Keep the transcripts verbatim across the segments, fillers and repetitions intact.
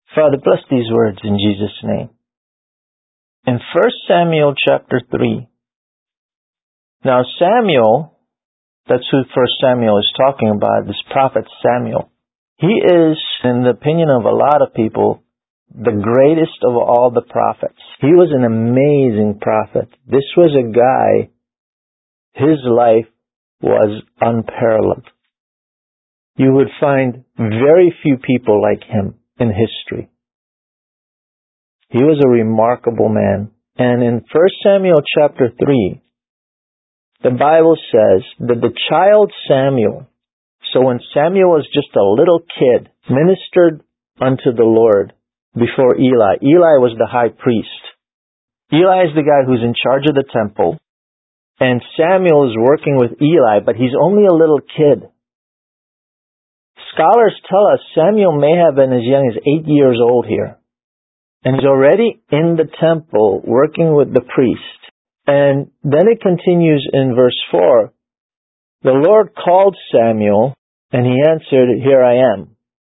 Father, bless these words in Jesus' name. In First Samuel chapter three. Now Samuel, that's who First Samuel is talking about, this prophet Samuel. He is, in the opinion of a lot of people, the greatest of all the prophets. He was an amazing prophet. This was a guy, his life was unparalleled. You would find very few people like him in history. He was a remarkable man. And in First Samuel chapter three, the Bible says that the child Samuel, so when Samuel was just a little kid, ministered unto the Lord before Eli. Eli was the high priest. Eli is the guy who's in charge of the temple, and Samuel is working with Eli, but he's only a little kid. Scholars tell us Samuel may have been as young as eight years old here. And he's already in the temple working with the priest. And then it continues in verse four. The Lord called Samuel, and he answered, "Here I am."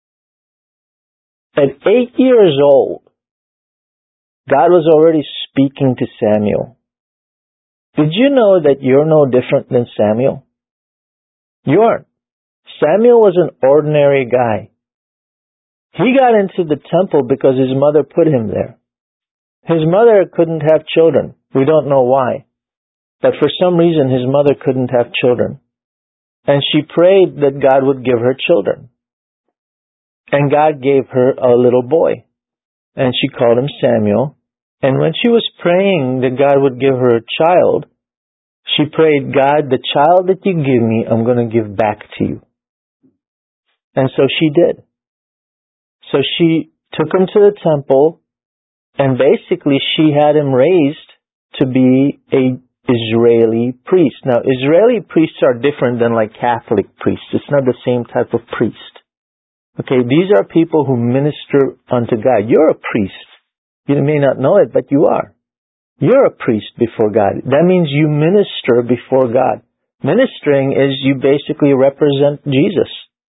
At eight years old, God was already speaking to Samuel. Did you know that you're no different than Samuel? You aren't. Samuel was an ordinary guy. He got into the temple because his mother put him there. His mother couldn't have children. We don't know why. But for some reason, his mother couldn't have children. And she prayed that God would give her children. And God gave her a little boy. And she called him Samuel. And when she was praying that God would give her a child, she prayed, "God, the child that you give me, I'm going to give back to you." And so she did. So she took him to the temple, and basically she had him raised to be a Israeli priest. Now, Israeli priests are different than like Catholic priests. It's not the same type of priest. Okay, these are people who minister unto God. You're a priest. You may not know it, but you are. You're a priest before God. That means you minister before God. Ministering is you basically represent Jesus.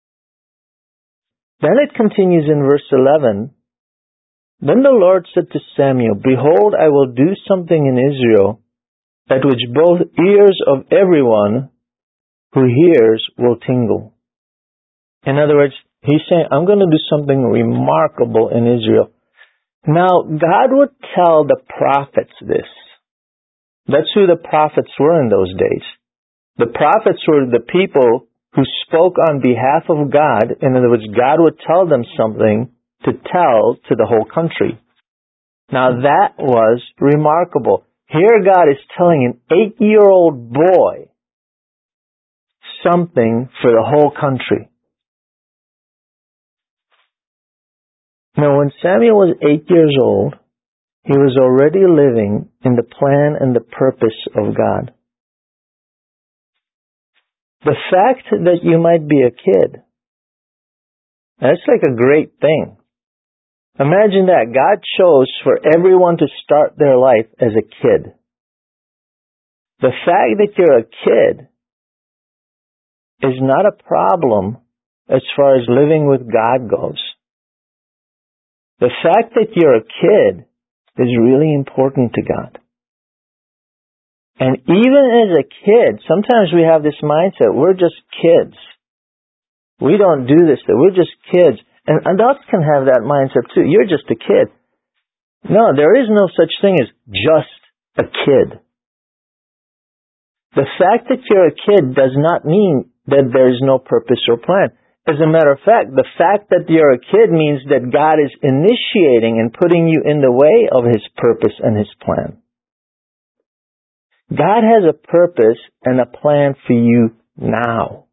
Then it continues in verse eleven. Then the Lord said to Samuel, "Behold, I will do something in Israel at which both ears of everyone who hears will tingle." In other words, he's saying, I'm going to do something remarkable in Israel. Now, God would tell the prophets this. That's who the prophets were in those days. The prophets were the people who spoke on behalf of God. In other words, God would tell them something to tell to the whole country. Now that was remarkable. Here God is telling an eight-year-old boy something for the whole country. Now when Samuel was eight years old, he was already living in the plan and the purpose of God. The fact that you might be a kid, that's like a great thing. Imagine that. God chose for everyone to start their life as a kid. The fact that you're a kid is not a problem as far as living with God goes. The fact that you're a kid is really important to God. And even as a kid, sometimes we have this mindset, we're just kids. We don't do this, we're just kids. And adults can have that mindset too. You're just a kid. No, there is no such thing as just a kid. The fact that you're a kid does not mean that there is no purpose or plan. As a matter of fact, the fact that you're a kid means that God is initiating and putting you in the way of His purpose and His plan. God has a purpose and a plan for you now.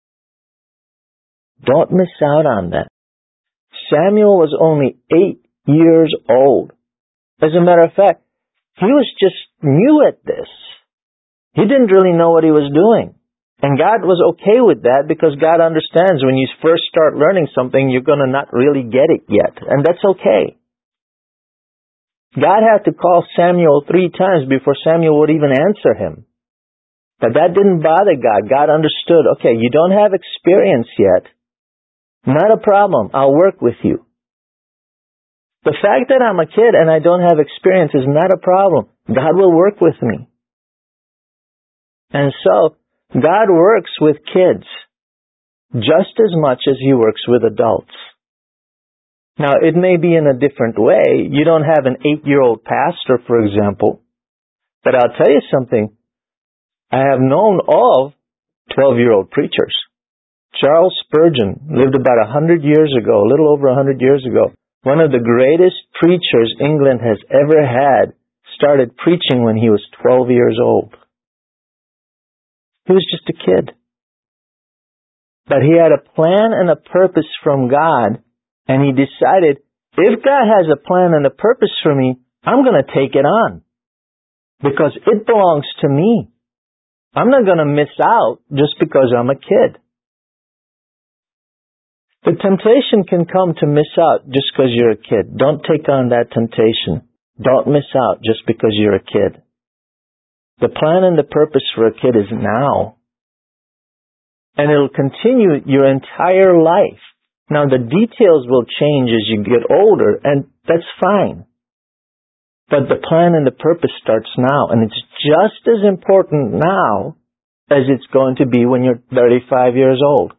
Don't miss out on that. Samuel was only eight years old. As a matter of fact, he was just new at this. He didn't really know what he was doing. And God was okay with that because God understands when you first start learning something, you're going to not really get it yet. And that's okay. God had to call Samuel three times before Samuel would even answer him. But that didn't bother God. God understood, okay, you don't have experience yet. Not a problem. I'll work with you. The fact that I'm a kid and I don't have experience is not a problem. God will work with me. And so, God works with kids just as much as He works with adults. Now, it may be in a different way. You don't have an eight-year-old pastor, for example. But I'll tell you something. I have known of twelve-year-old preachers. Charles Spurgeon lived about a hundred years ago, a little over a hundred years ago. One of the greatest preachers England has ever had started preaching when he was twelve years old. He was just a kid. But he had a plan and a purpose from God, and he decided, if God has a plan and a purpose for me, I'm going to take it on. Because it belongs to me. I'm not going to miss out just because I'm a kid. The temptation can come to miss out just because you're a kid. Don't take on that temptation. Don't miss out just because you're a kid. The plan and the purpose for a kid is now. And it'll continue your entire life. Now, the details will change as you get older, and that's fine. But the plan and the purpose starts now, and it's just as important now as it's going to be when you're thirty-five years old.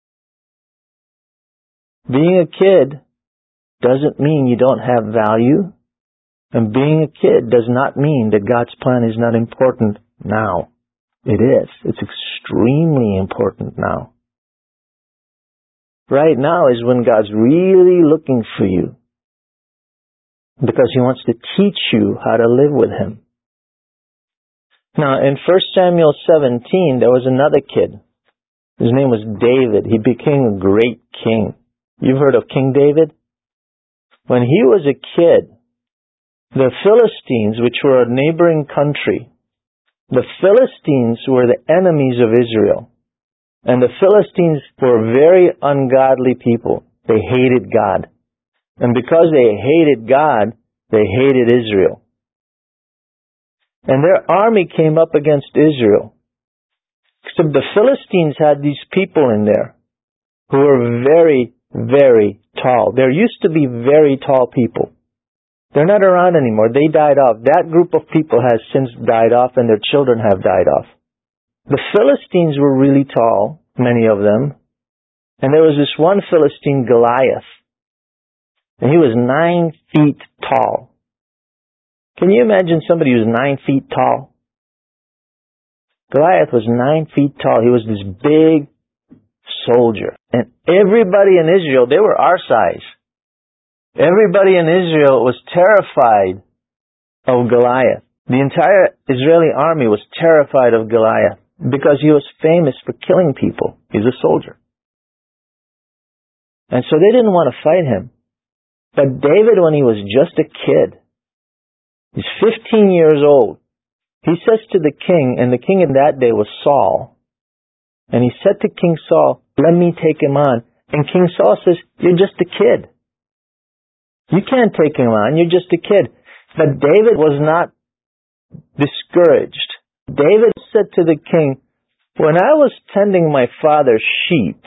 Being a kid doesn't mean you don't have value, and being a kid does not mean that God's plan is not important now. It is. It's extremely important now. Right now is when God's really looking for you, because He wants to teach you how to live with Him. Now, in First Samuel seventeen, there was another kid. His name was David. He became a great king. You've heard of King David? When he was a kid, the Philistines, which were a neighboring country, the Philistines were the enemies of Israel. And the Philistines were very ungodly people. They hated God. And because they hated God, they hated Israel. And their army came up against Israel. Except the Philistines had these people in there who were very, very tall. There used to be very tall people. They're not around anymore. They died off. That group of people has since died off, and their children have died off. The Philistines were really tall, many of them. And there was this one Philistine, Goliath. And he was nine feet tall. Can you imagine somebody who's nine feet tall? Goliath was nine feet tall. He was this big soldier. And everybody in Israel, they were our size. Everybody in Israel was terrified of Goliath. The entire Israeli army was terrified of Goliath because he was famous for killing people. He's a soldier. And so they didn't want to fight him. But David, when he was just a kid, he's fifteen years old, he says to the king, and the king in that day was Saul, and he said to King Saul, let me take him on. And King Saul says, you're just a kid. You can't take him on, you're just a kid. But David was not discouraged. David said to the king, when I was tending my father's sheep,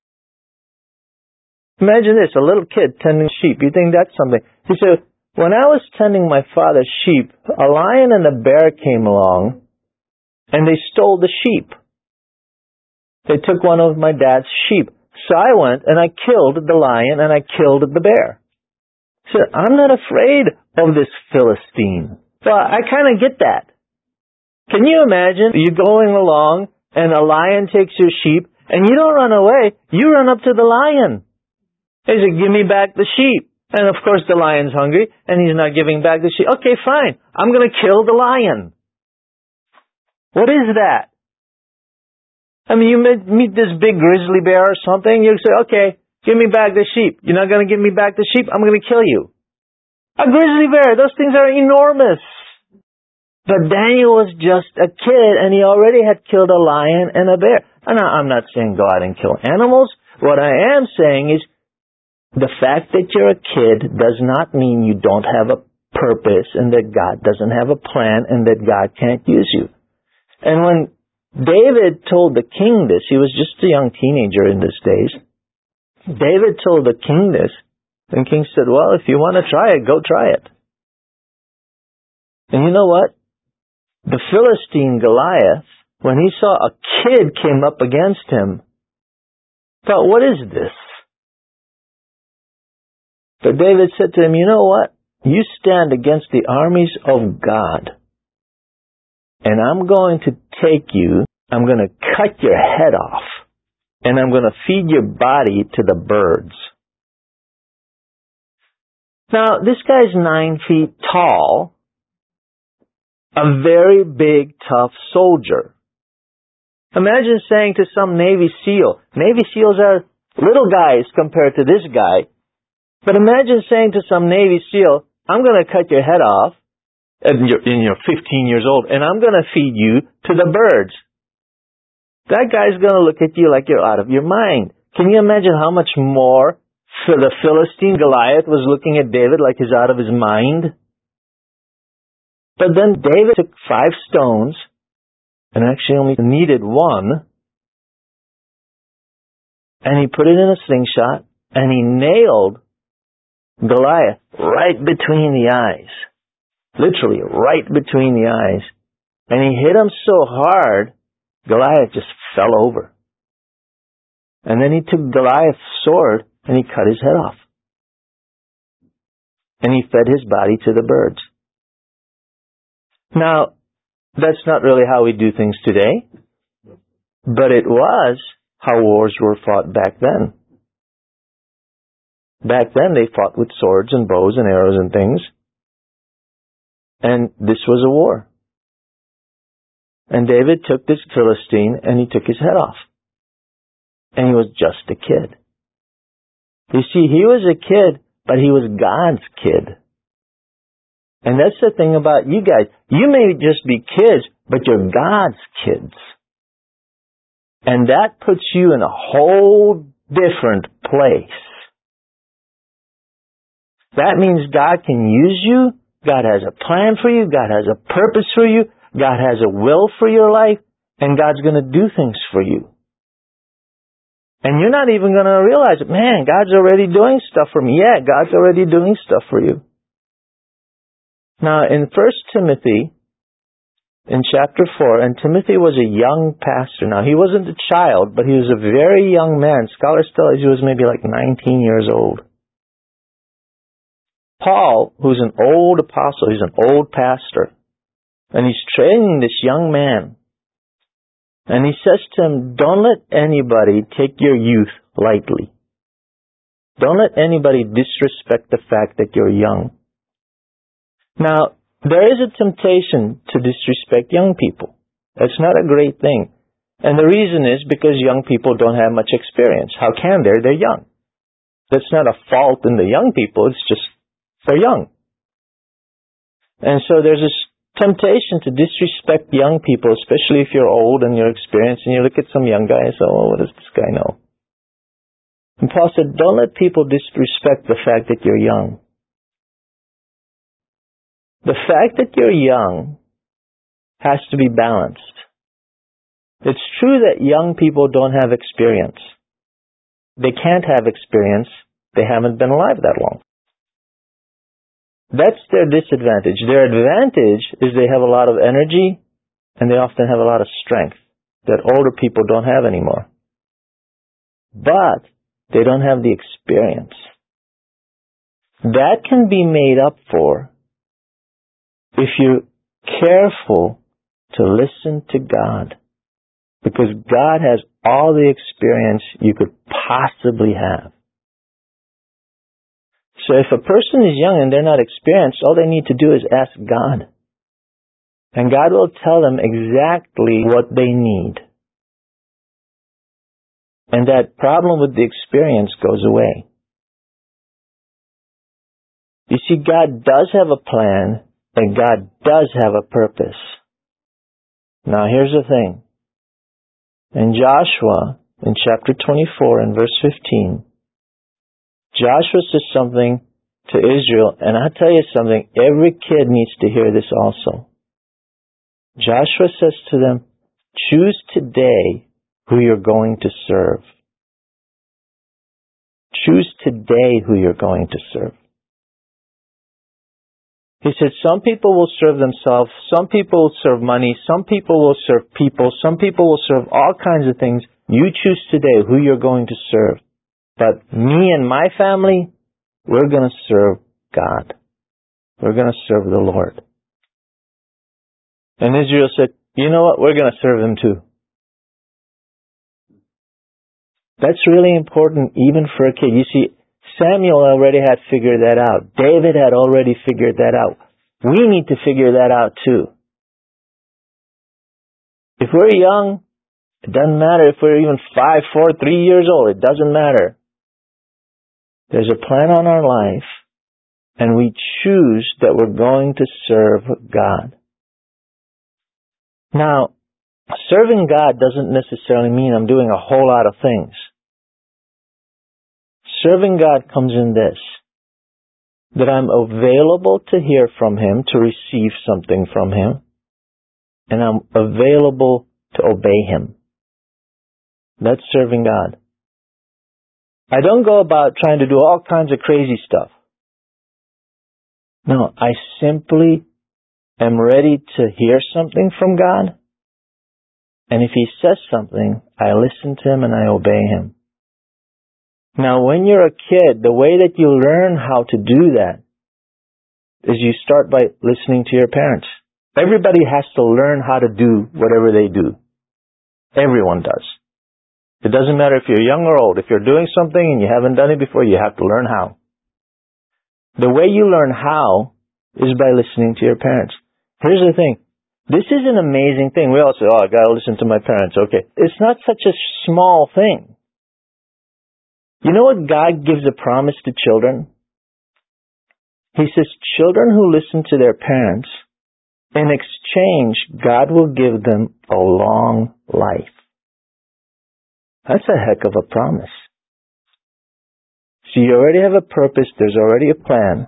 imagine this, a little kid tending sheep. You think that's something? He said, when I was tending my father's sheep, a lion and a bear came along, and they stole the sheep. They took one of my dad's sheep. So I went and I killed the lion and I killed the bear. He said, I'm not afraid of this Philistine. Well, I kind of get that. Can you imagine you going along and a lion takes your sheep and you don't run away, you run up to the lion. He said, give me back the sheep. And of course the lion's hungry and he's not giving back the sheep. Okay, fine. I'm going to kill the lion. What is that? I mean, you meet this big grizzly bear or something, you say, okay, give me back the sheep. You're not going to give me back the sheep? I'm going to kill you. A grizzly bear, those things are enormous. But Daniel was just a kid and he already had killed a lion and a bear. And I'm not saying go out and kill animals. What I am saying is the fact that you're a kid does not mean you don't have a purpose and that God doesn't have a plan and that God can't use you. And when David told the king this, he was just a young teenager in these days. David told the king this. And king said, well, if you want to try it, go try it. And you know what? The Philistine Goliath, when he saw a kid came up against him, thought, what is this? But David said to him, you know what? You stand against the armies of God, and I'm going to take you, I'm going to cut your head off, and I'm going to feed your body to the birds. Now, this guy's nine feet tall, a very big, tough soldier. Imagine saying to some Navy SEAL, Navy SEALs are little guys compared to this guy, but imagine saying to some Navy SEAL, I'm going to cut your head off, and you're, and you're fifteen years old, and I'm going to feed you to the birds. That guy's going to look at you like you're out of your mind. Can you imagine how much more the Philistine Goliath was looking at David like he's out of his mind? But then David took five stones, and actually only needed one, and he put it in a slingshot, and he nailed Goliath right between the eyes. Literally, right between the eyes. And he hit him so hard, Goliath just fell over. And then he took Goliath's sword and he cut his head off. And he fed his body to the birds. Now, that's not really how we do things today, but it was how wars were fought back then. Back then they fought with swords and bows and arrows and things. And this was a war. And David took this Philistine and he took his head off. And he was just a kid. You see, he was a kid, but he was God's kid. And that's the thing about you guys. You may just be kids, but you're God's kids. And that puts you in a whole different place. That means God can use you. God has a plan for you. God has a purpose for you. God has a will for your life. And God's going to do things for you. And you're not even going to realize it. Man, God's already doing stuff for me. Yeah, God's already doing stuff for you. Now, in First Timothy, in chapter four, and Timothy was a young pastor. Now, he wasn't a child, but he was a very young man. Scholars tell us he was maybe like nineteen years old. Paul, who's an old apostle, he's an old pastor, and he's training this young man. And he says to him, don't let anybody take your youth lightly. Don't let anybody disrespect the fact that you're young. Now, there is a temptation to disrespect young people. That's not a great thing. And the reason is because young people don't have much experience. How can they? They're young. That's not a fault in the young people. It's just they're young. And so there's this temptation to disrespect young people, especially if you're old and you're experienced and you look at some young guy and say, oh, what does this guy know? And Paul said, don't let people disrespect the fact that you're young. The fact that you're young has to be balanced. It's true that young people don't have experience. They can't have experience. They haven't been alive that long. That's their disadvantage. Their advantage is they have a lot of energy and they often have a lot of strength that older people don't have anymore. But they don't have the experience. That can be made up for if you're careful to listen to God. Because God has all the experience you could possibly have. So if a person is young and they're not experienced, all they need to do is ask God. And God will tell them exactly what they need. And that problem with the experience goes away. You see, God does have a plan, and God does have a purpose. Now here's the thing. In Joshua, in chapter twenty-four and verse fifteen, Joshua says something to Israel, and I'll tell you something, every kid needs to hear this also. Joshua says to them, choose today who you're going to serve. choose today who you're going to serve. He said, some people will serve themselves, some people will serve money, some people will serve people, some people will serve all kinds of things. You choose today who you're going to serve. But me and my family, we're going to serve God. We're going to serve the Lord. And Israel said, you know what? We're going to serve Him too. That's really important even for a kid. You see, Samuel already had figured that out. David had already figured that out. We need to figure that out too. If we're young, it doesn't matter if we're even five, four, three years old. It doesn't matter. There's a plan on our life, and we choose that we're going to serve God. Now, serving God doesn't necessarily mean I'm doing a whole lot of things. Serving God comes in this, that I'm available to hear from Him, to receive something from Him, and I'm available to obey Him. That's serving God. I don't go about trying to do all kinds of crazy stuff. No, I simply am ready to hear something from God, and if He says something, I listen to Him and I obey Him. Now, when you're a kid, the way that you learn how to do that is you start by listening to your parents. Everybody has to learn how to do whatever they do. Everyone does. It doesn't matter if you're young or old. If you're doing something and you haven't done it before, you have to learn how. The way you learn how is by listening to your parents. Here's the thing. This is an amazing thing. We all say, oh, I gotta listen to my parents. Okay. It's not such a small thing. You know what God gives a promise to children? He says, children who listen to their parents, in exchange, God will give them a long life. That's a heck of a promise. So you already have a purpose, there's already a plan.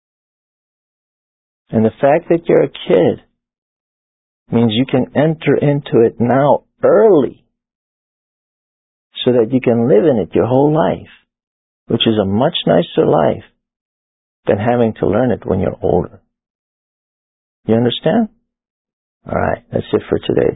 And the fact that you're a kid means you can enter into it now early, so that you can live in it your whole life, which is a much nicer life than having to learn it when you're older. You understand? All right, that's it for today.